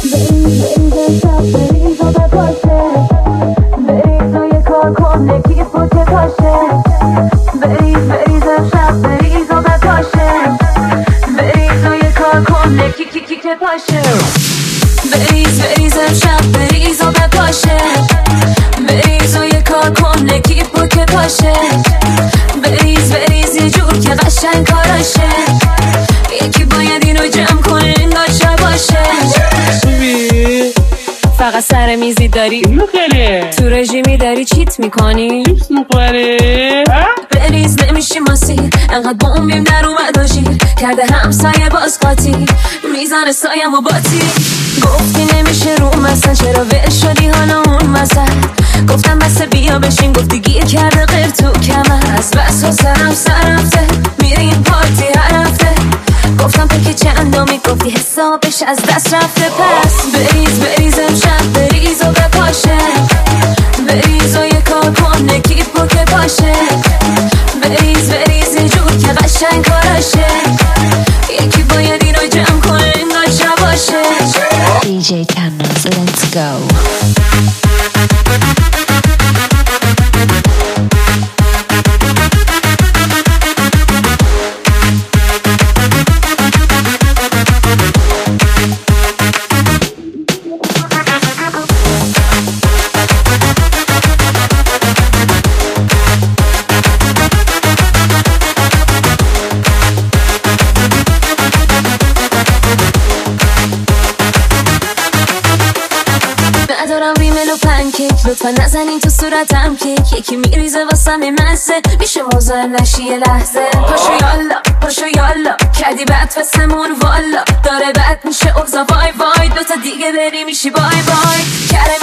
بریز شب بریز و بپاشه، بریز و یه کار کن نکیف و که پاشه، بریز شب بریز و بپاشه، بریز و یه کار کن نکیف که پاشه، بریز شب بریز و بپاشه، بریز و یه کار کن نکیف و که پاشه، بریز یه جور که قشنگ کاراشه، یکی باید اینو جمع کنه انگار باشه. فقط سر میزی داری تو رژیمی داری چیت میکنی بریز نمیشی ماسیر انقدر بومبیم در اومد و شیر کرده همسایه باز قاطی میزنه سایم و باتی گفتی نمیشه رو مثلا چرا ول شدی حالا اون مثلا گفتم بس بیا بشین گفتی گیر کرده غیر تو کمر از بس و سرم سر رفته میریم پارتی هر هفته گفتم تو که چندمی گفتی حسابش از دست رفته پس بریز امشب بریز و بپاشه بریز و یه کار کن نکیف و که پاشه بریز یه جور که قشنگ کاراشه یکی باید اینو جمع کنه انگار شب باشه DJ Thanos, let's go. ندارم ریمل و پنکیک لطفا نزنین تو صورتم کیک یکی میریزه واسم مزه میشه موضوع نشی یه لحظه پاشو یالا کردی بد فسمون والا داره بد میشه اوزا وای دوتا دیگه بری میشی بای کرم